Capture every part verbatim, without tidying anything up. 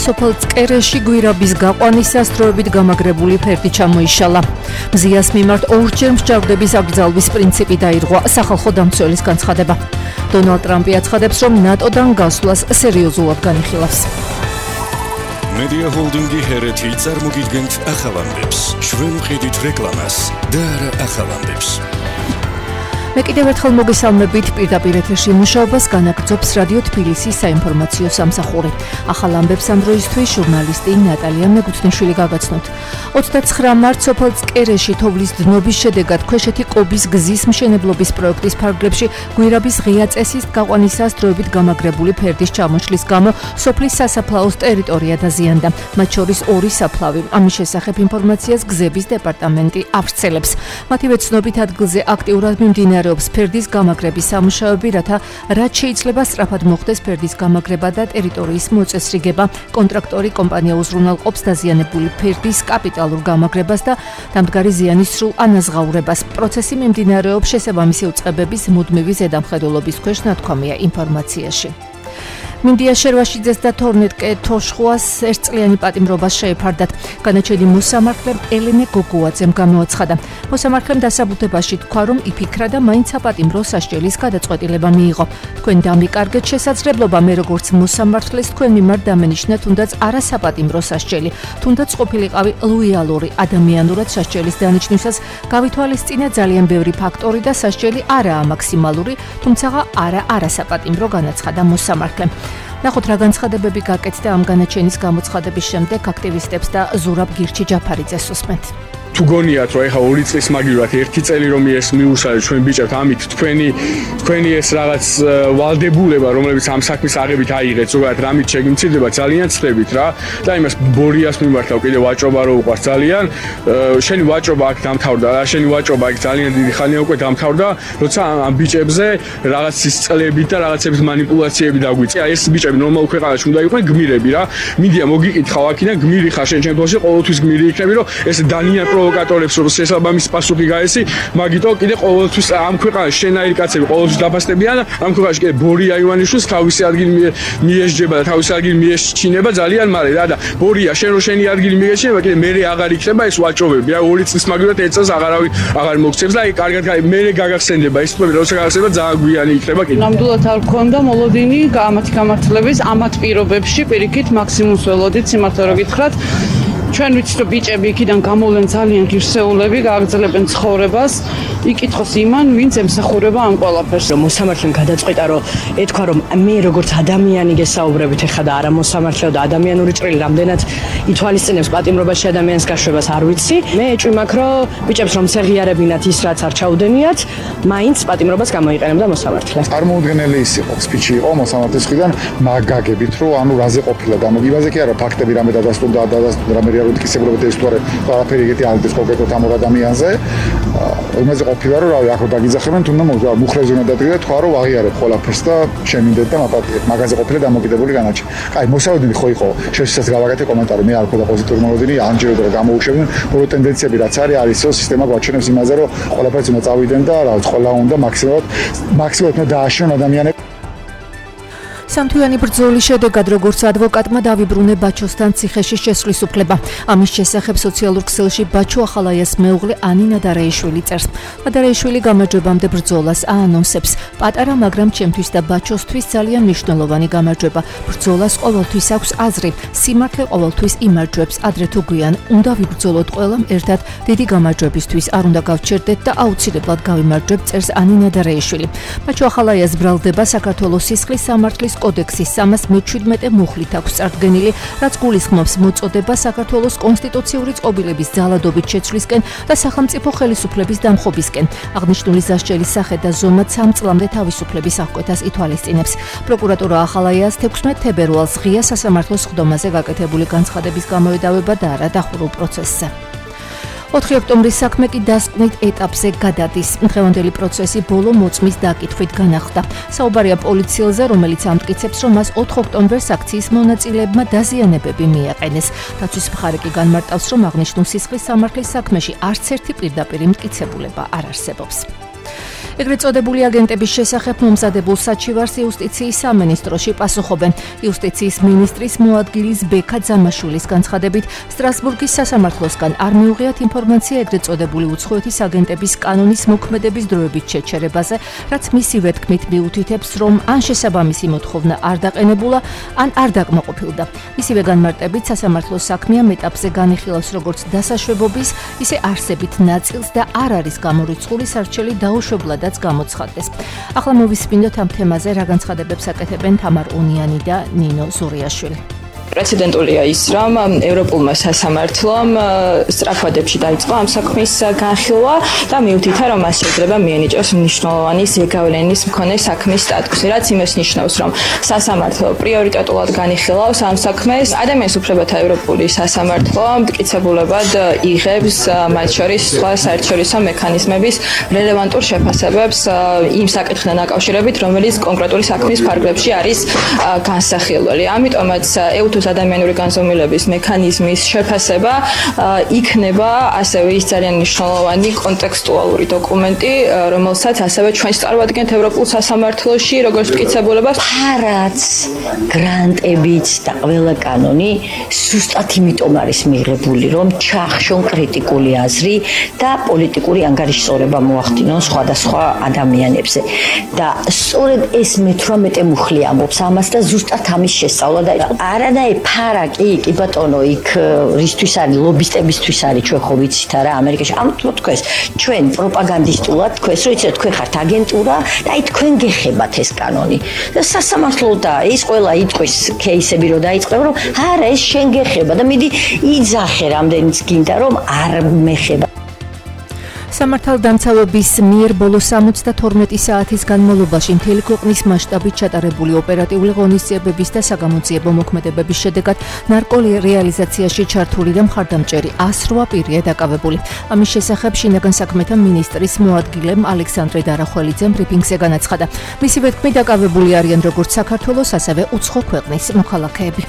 სოფელ წკერეში გვირაბის გაყვანისას დროებით გამაგრებული ფერდი ჩამოიშალა. მზიას მიმართ ორჯერ მსჯავრდების აკრძალვის პრინციპი დაირღვა. სახალხო დამცველის განცხადება. დონალდ ტრამპი აცხადებს, რომ ნატოდან გასვლას სერიოზულად განიხილავს. Media Holdingi ჰერეთი წარმოგიდგენთ ახალამდებს. ჩვენ ვყიდით რეკლამას და არა ახალამდებს. მე კიდევ ერთხელ მოგესალმებით პირდაპირ ეთერში მუშაობას განაგრძობს რადიო თბილისის საინფორმაციო სამსახური. ახალ ამბებს ამ დროისთვის ჟურნალისტი ნატალია მეგუთნიშვილი გაგაცნოთ. ოცდაცხრა მარტს სოფელ წკერეში თოვლის დნობის შედეგად ქვეშეთი კობის გზის მშენებლობის პროექტის ფარგლებში გვირაბის ღია წესის გაყვანისას დროებით გამაგრებული ფერდის ჩამოშლის გამო სოფლის სასაფლაოს ტერიტორია დაზიანდა. მათ შორის ორი საფლავი. ამის შესახებ ინფორმაციას გზების დეპარტამენტი ავრცელებს. მათივე ცნობით ადგილზე აქტიურად მიმდინარეობს ფერდის გამაგრების სამუშაოები, რათა რაც შეიძლება სწრაფად მოხდეს ფერდის გამაგრება და ტერიტორიის მოწესრიგება. კონტრაქტორი კომპანია უზრუნველყოფს დაზიანებული ფერდის კაპიტალურ გამაგრებას და დამდგარი ზიანის სრულ ანაზღაურებას. პროცესი მიმდინარეობს შესაბამისი უწყებების მუდმივი ზედამხედველობის ქვეშ, ნათქვამია ინფორმაციაში. მინდია შერვაშიძეს და თორნეტკე თოშხუას ერთწლიანი პატიმრობას შეეფარდათ. განაჩენი მოსამართლემ ელენე გოგოაძემ გამოაცხადა. მოსამართლემ დასაბუთებაში თქვა, რომ იფიქრა და მაინც საპატიმრო სასჯელის გადაწყვეტილება მიიღო. თქვენ დამიკარგეთ შესაძლებლობა, მე როგორც მოსამართლეს თქვენ მიმართ დამენიშნა თუნდაც არასაპატიმრო სასჯელი, თუნდაც ყოფილიყავი ლოიალური ადამიანურად სასჯელის დანიშნვისას გავითვალისწინა ძალიან ბევრი ფაქტორი და სასჯელი არაა მაქსიმალური, თუმცა არა არასაპატიმრო, განაცხადა მოსამართლემ. ნახოთ რა განცხადებები გაკეთდა ამ განაჩენის გამოცხადების შემდეგ აქტივისტებს და ზურაბ გირჩი ჯაფარიძეს უსმენთ. თუ გონიათ რომ ეხა ორი წლის მაგივრად ერთი წელი რომ ეს მიუსალეთ ჩვენ ბიჭებთ, ამით თქვენი თქვენი ეს რაღაც ვალდებულება, რომლებიც ამ საქმის აღებით აიღეთ, ზოგადად რამით შეგიმცირდება, ძალიან ცდებით რა. და იმას ბორიას მიმართავ კიდე ვაჭრობა რო უყვარს ძალიან. შენი ვაჭრობა აქ დამთავრდა რა, შენი ვაჭრობა აქ ძალიან დიდი ხანია უკვე დამთავრდა, როცა ამ ბიჭებზე რაღაც სისწლებით და რაღაცების манипуляციები დაგვიწია. ეს ბიჭები ნორმალ ქვეყანაში უნდა იყვნენ გმირები რა. მინდია მოგიკითხავ აქიდან გმირი ხარ შენ ჩემთვის ყოველთვის გმირი იქნები, რომ ეს დანიან პროვოკატორებს რომ შესაბამის პასუხი გაესი, მაგიტო კიდე ყოველთვის ამ ქვეყანაში შენაირი კაცები ყოველთვის დაფასდებიან, ამ ქვეყანაში კიდე ბორია ივანიშვილს თავისი ადგილი მიესჯება და თავისი ადგილი მიესჩინება ძალიან მალე რა და ბორია შენ რო შენი ადგილი მიესჩინება, კიდე მერე აღარ იქნება ეს ვაჭრობები. რა ორი წლის მაგივრად ერთ წელს აღარავი აღარ მოგცემს და აი კარგად მერე გაგახსენდება ის თქმები, როცა გაგახსენდება ძალიან გვიანი იქნება კიდე. ნამდვილად არ გქონდა მოლოდინი ამათი გამართლების ამათ პირობებში პირიქით მაქსიმუმს ველოდით, სიმართლე რომ გითხრათ. ჩვენ ვიცით რომ ბიჭები იქიდან გამოვლენ ძალიან ღირსეულები, გააგრძელებენ ცხოვრებას, იკითხოს იმან, ვინც ემსახურება ამ ყველაფერს. მოსამართლემ გადაწყვეტა, რომ ეთქვა, რომ მე როგორც ადამიანი გესაუბრებით ეხლა და არა მოსამართლეო და ადამიანური ჭრილი რამდენად ითვალისწინებს პატიმრობაში ადამიანის გაშვებას არ ვიცი. მე ეჭვი მაქვს, რომ ბიჭებს რომ შეღიარებინათ ის რაც არ ჩაუდენიათ, მაინც პატიმრობას გამოიყენებდა მოსამართლე. წარმოუდგენელი ის იყო, სპიჩი იყო მოსამართლის მხრიდან მაგაგებით, რომ ანუ რაზე ყოფილა გამოგიბაზე კი არა, ფაქტები რამე დადასტურდა, დადასტურდა რამე როდიკისებრობთ ეს თორე ყველაფერი ეგეთი ალდეს კონკრეტულად ამ ადამიანზე. იმაზე ყოფილა რომ რავი ახლა დაგიძახებენ თუნდა მოგა მუხრეზე უნდა დადგა თქვა რომ აღიარებ ყველაფერს და შემინდეთ და მაპატიეთ მაგაზე ყოფილა დამოკიდებული განაჩენი. აი მოსავედი ხო იყო შეშესაც გავაკეთე კომენტარი მე არ მქონდა პოზიტიური მოლოდინი ამჯერად რომ გამოუშვებდნენ ორი ტენდენციები რაც არის არის რომ სისტემა გვაჩვენებს იმაზე რომ ყველაფერს უნდა წავიდნენ და რა ყველა უნდა მაქსიმალურად მაქსიმალურად უნდა დააშრონ ადამიანები. სამთვიანი ბრძოლის შედეგად როგორც ადვოკატმა დავიბრუნე ბაჩოსთან ციხეში შესვლის უფლება. ამის შესახებ სოციალურ ქსელში ბაჩო ახალაიას მეუღლე ანინა დარაიშვილი წერს. დარაიშვილი გამარჯვებამდე ბრძოლას აანონსებს. პატარა, მაგრამ ჩემთვის და ბაჩოსთვის ძალიან მნიშვნელოვანი გამარჯვება. ბრძოლას ყოველთვის აქვს აზრი. სიმართლე ყოველთვის იმარჯვებს. ადრე თუ გვიან უნდა ვიბრძოლოთ ყველამ ერთად დიდი გამარჯვებისთვის. არ უნდა გავჩერდეთ და აუცილებლად გავიმარჯვებთ, წერს ანინა დარაიშვილი. ბაჩო ახალაიას ბრალდება საქართველოს სისხლის სამართლის კოდექსის სამას მეჩვიდმეტე მუხლით აქვს წარდგენილი, რაც გულისხმობს მოწოდება საქართველოს კონსტიტუციური წყობილების ძალადობით შეცვლისკენ და სახელმწიფო ხელისუფლების დამხობისკენ. აღნიშნული სასჯელის სახე და ზომად სამ წლამდე თავისუფლების აღკვეთას ითვალისწინებს. პროკურატურა ახალაიას თექვსმეტ თებერვალს ღია სასამართლოს სხდომაზე გაკეთებული განცხადების გამოედავება და არა დახურულ პროცესზე. ოთხი ოქტომბრის საქმე კი დასკვნით ეტაპზე გადადის. დღევანდელი პროცესი ბოლო მოწმის დაკითხვით განახლდა. საუბარია პოლიციელზე, რომელიც ამტკიცებს, რომ მას ოთხ ოქტომბერს აქციის მონაწილეებმა დაზიანებები მიაყენეს. დაცვის მხარე კი განმარტავს, რომ აღნიშნულ სისხლის სამართლის საქმეში არც ერთი პირდაპირი მტკიცებულება არ არსებობს. ეგრეთ წოდებული აგენტების შესახებ მომზადებულ საჩივარს იუსტიციის სამინისტროში პასუხობენ. იუსტიციის მინისტრის მოადგილის ბექა ძამაშვილის განცხადებით, სტრასბურგის სასამართლოსგან არ მიუღიათ ინფორმაცია ეგრეთ წოდებული უცხოეთის აგენტების კანონის მოქმედების დროებით შეჩერებაზე, რაც მისივე თქმით მიუთითებს, რომ ან შესაბამისი მოთხოვნა არ დაყენებულა, ან არ დაკმაყოფილდა. მისივე განმარტებით, სასამართლოს საქმე ამ ეტაპზე განიხილავს როგორც დასაშვებობის, ისე არსებით ნაწილს და არ არის გამორიცხული სარჩელი დაუშვებლადაც გამოცხადდეს. ახლა მოვისმინოთ ამ თემაზე რა განცხადებებს აკეთებენ თამარ უნიანი და ნინო ზურიაშვილი. პრეცედენტულია ის, რომ ევროპულმა სასამართლომ სწრაფადებში დაიწყო ამ საქმის განხილვა და მიუთითა, რომ მას შეიძლება მიენიჭოს მნიშვნელოვანი ზეგავლენის მქონე საქმის სტატუსი, რაც იმას ნიშნავს, რომ სასამართლო პრიორიტეტულად განიხილავს ამ საქმეს. ადამიანის უფლებათა ევროპული სასამართლო მტკიცებულებად იღებს მათ შორის სხვა საერთაშორისო მექანიზმების რელევანტურ შეფასებებს იმ საკითხთან დაკავშირებით, რომელიც კონკრეტული საქმის ფარგლებში არის განსახილველი. ამიტომაც ეუთოს ადამიანური განზომილების მექანიზმის შეფასება იქნება ასევე ის ძალიან მნიშვნელოვანი კონტექსტუალური დოკუმენტი, რომელსაც ასევე ჩვენ წარვადგენთ ევროპულ სასამართლოში, როგორც მტკიცებულებას. ფარაც, გრანტებიც და ყველა კანონი ზუსტად იმიტომ არის მიღებული, რომ ჩახშონ კრიტიკული აზრი და პოლიტიკური ანგარიშსწორება მოახდინონ სხვადასხვა ადამიანებზე. და სწორედ ეს მეთვრამეტე მუხლი ამბობს ამას და ზუსტად ამის შესწავლა და არადა ფარა კი კი ბატონო იქ რისთვის არის ლობისტებისთვის არის ჩვენ ხო ვიცით რა ამერიკაში ამ თქვენს ჩვენ პროპაგანდისტულად თქვენს რომ იცით თქვენ ხართ აგენტურა და აი თქვენ გეხებათ ეს კანონი და სასამართლო და ის ყველა იტყვის кейსები რომ დაიწყებ რომ არა ეს შენ გეხება და მიდი იძახე რამდენიც გინდა რომ არ მეხება. სამართალდამცავების მიერ ბოლო სამოცდათორმეტი საათის განმავლობაში მთელი ქვეყნის მასშტაბით ჩატარებული ოპერატიული ღონისძიებების და საგამოძიებო მოქმედებების შედეგად ნარკორეალიზაციაში ჩართული და მხარდამჭერი ას რვა პირია დაკავებული. ამის შესახებ შინაგან საქმეთა მინისტრის მოადგილემ ალექსანდრე დარახველიძემ ბრიფინგზე განაცხადა. მისივე თქმით დაკავებული არიან როგორც საქართველოს, ასევე უცხო ქვეყნის მოქალაქეები.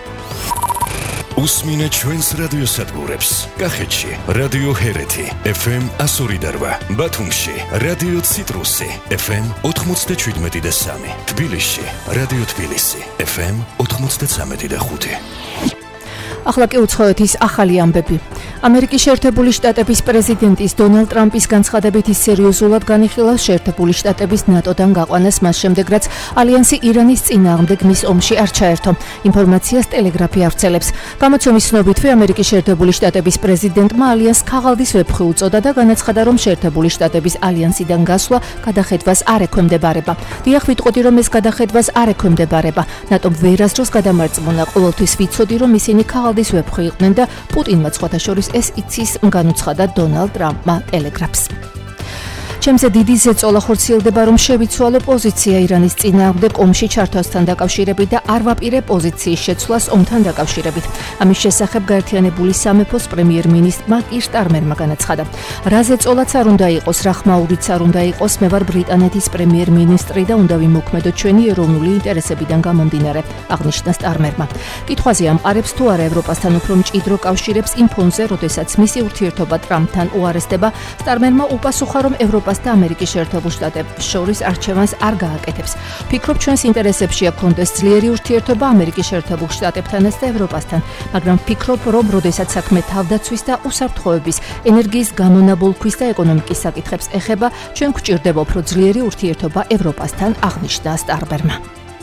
უსმინე ჩვენს რადიოსადგურებს. კახეთში რადიო ჰერეთი ეფ ემ εκατო ორი და რვა, ბათუმში რადიო ციტრუსი ეფ ემ ოთხმოცდაშვიდმეტი და სამი, თბილისში რადიო თბილისი ეფ ემ ოთხმოცდაცამეტი და ხუთი. ახლა კი უცხოეთის ახალი ამბები. ამერიკის შეერთებული შტატების პრეზიდენტის დონალდ ტრამპის განცხადებით ის სერიოზულად განიხილავს შეერთებული შტატების ნატოდან გაყვანას მას შემდეგ, რაც ალიანსი ირანის წინააღმდეგ მის ომში არ ჩაერთო. ინფორმაციას ტელეგრაფი ავრცელებს. გამოცემის ცნობითვე ამერიკის შეერთებული შტატების პრეზიდენტმა ალიანსს ქაღალდის ვეფხვი უწოდა და განაცხადა, რომ შეერთებული შტატების ალიანსიდან გასვლა გადახედვას არ ექვემდებარება. დიახ, ვიტყოდი, რომ ეს გადახედვას არ ექვემდებარება. ნატომ ვერასდროს გადამარწმუნა, ყოველთვის ვიცოდი, რომ ისინი ქაღალდის ვეფხვი იყვნენ და პუტინმა სხვათა შორის ეს იცის, განუცხადა დონალდ ტრამპმა ტელეგრაფს. ჩემზე დიდი ზეწოლა ხორციელდება, რომ შევიცვალო პოზიცია ირანის წინააღმდეგ ომში ჩართვასთან დაკავშირებით და არ ვაპირებ პოზიციის შეცვლას ომთან დაკავშირებით. ამის შესახებ გაერთიანებული სამეფოს პრემიერ-მინისტრმა კირ სტარმერმა განაცხადა. რა ზეწოლაც არ უნდა იყოს, რა ხმაურიც არ უნდა იყოს, მე ვარ ბრიტანეთის პრემიერ-მინისტრი და უნდა ვიმოქმედო ჩვენი ეროვნული ინტერესებიდან გამომდინარე, აღნიშნა სტარმერმა. კითხვაზე ამყარებს თუ არა ევროპასთან უფრო მჭიდრო კავშირებს იმ ფონზე, როდესაც მისი ურთიერთობა ტრამპთან უარესდება, სტარმერმა უპასუხა, რომ ევროპა და ამერიკის შეერთებულ შტატებს შორის არჩევანს არ გააკეთებს. ფიქრობ, ჩვენს ინტერესებშია გქონდეს ძლიერი ურთიერთობა ამერიკის შეერთებულ შტატებთანაც და ევროპასთან, მაგრამ ფიქრობ, რომ როდესაც საქმე თავდაცვის და უსაფრთხოების, ენერგიის გამონაბოლქვის და ეკონომიკის საკითხებს ეხება, ჩვენ გვჭირდება უფრო ძლიერი ურთიერთობა ევროპასთან, აღნიშნა სტარბერმა.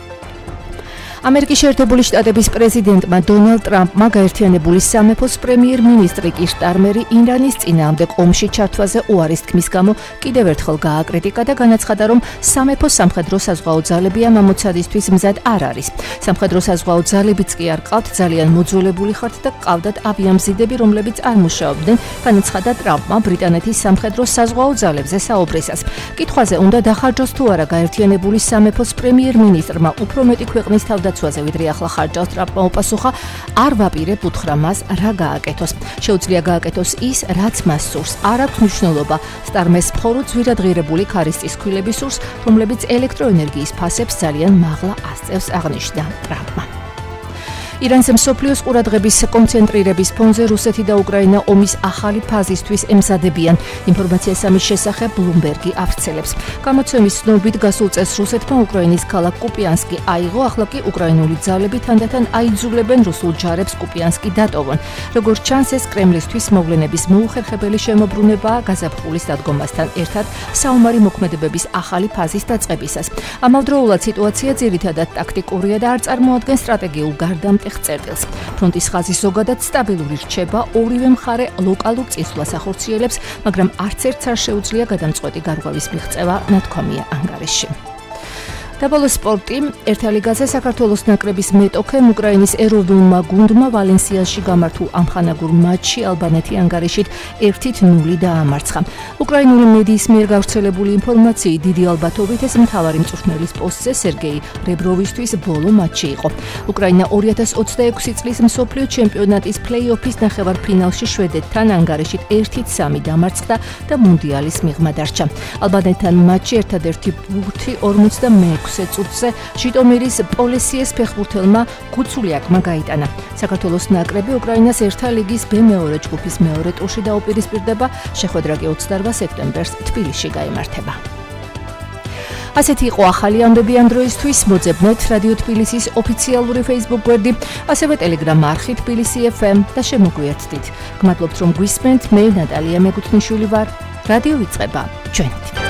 ამერიკის შეერთებული შტატების პრეზიდენტმა დონალდ ტრამპმა გაერთიანებული სამეფოს პრემიერ-მინისტრი კირ სტარმერი ირანის წინააღმდეგ ომში ჩართვაზე უარის თქმის გამო კიდევ ერთხელ გააკრიტიკა და განაცხადა, რომ სამეფო სამხედრო საზღვაო ძალები ამ ამოცადისთვის მზად არ არის. სამხედრო საზღვაო ძალებიც კი არ ყავთ, ძალიან მოძველებული ხართ და ყავდათ ავიამზიდები, რომლებიც არ მუშაობდნენ, განაცხადა ტრამპმა ბრიტანეთის სამხედრო საზღვაო ძალებზე საუბრისას. კითხვაზე უნდა დახარჯოს თუ არა გაერთიანებული სამეფოს პრემიერ-მინისტრმა უფრო მეტი ქვეყნის თავდაცვაზე, ვიდრე ახლა ხარჯავს, ტრამპმა უპასუხა, არ ვაპირებ უთხრა მას რა გააკეთოს. შეუძლია გააკეთოს ის, რაც მას სურს. არ აქვს მნიშვნელობა. სტარმეს მხოლოდ ძვირადღირებული ქარის ცქვილები სურს, რომლებიც ელექტროენერგიის ფასებს ძალიან მაღლა ასწევს, აღნიშნა ტრამპმა. ირანს მსოფლიოს ყურადღების კონცენტრირების ფონზე რუსეთი და უკრაინა ომის ახალი ფაზისთვის ემზადებიან. ინფორმაციას ამის შესახებ ბლუმბერგი ავრცელებს. გამოცემის ცნობით გასულ წელს რუსეთმა უკრაინის ქალაქ კუპიანსკი აიღო, ახლა კი უკრაინული ძალები თანდათან აიძულებენ რუსულ ჯარებს კუპიანსკი დატოვონ. როგორც ჩანს, ეს კრემლისთვის მოვლენების მოუხერხებელი შემოbrunებაა გაზაფხულის დადგომასთან ერთად საომარი მოქმედებების ახალი ფაზის დაწყებისას. ამავდროულად სიტუაცია ძირითადად ტაქტიკურია და არ წარმოადგენს სტრატეგიულ გარდამტეხ წერტილს. ფრონტის ხაზი ზოგადად სტაბილური რჩება, ორივე მხარე ლოკალურ წინსვლას ახორციელებს, მაგრამ არც ერთს არ შეუძლია გადამწყვეტი გარღვევის მიღწევა, ნათქვამია ანგარიშში. დაბოლოს სპორტი. ერთა ლიგაზე საქართველოს ნაკრების მეტოქემ უკრაინის ეროვნულმა გუნდმა ვალენსიაში გამართულ ამხანაგურ მატჩში ალბანეთი ანგარიშით ერთი ნული დაამარცხა. უკრაინული მედიის მიერ გავრცელებული ინფორმაციით დიდი ალბათობით ეს მთავარი მწვრთნელის პოსტზე სერგეი რებროვისთვის ბოლო მატჩი იყო. უკრაინა ორი ათას ოცდაექვსი წლის მსოფლიო ჩემპიონატის პლეი-ოფის ნახევარფინალში შვედეთთან ანგარიშით ერთი სამი დამარცხდა და მუნდიალის მიღმა დარჩა. ალბანეთთან მატჩი ერთადერთი ბურთი ორმოცდამეექვსე წუთზე ჟიტომირის პოლესიეს ფეხბურთელმა გუცულიაკმა გაიტანა. საქართველოს ნაკრები უკრაინას ერთა ლიგის ბ მეორე ჯგუფის მეორე ტურში დაუპირისპირდება, შეხვედრა კი ოცდაორ სექტემბერს თბილისში გაიმართება. ასეთი იყო ახალი ამბები ამ დროისთვის. მოძებნეთ რადიო თბილისის ოფიციალური Facebook გვერდი, ასევე Telegram არხი თბილისი ეფ ემ და შემოგვიერთდით. გმადლობთ რომ გვისმენთ. მე ნატალია მეკუთვნიშვილი ვარ. რადიო იწყება ჩვენით.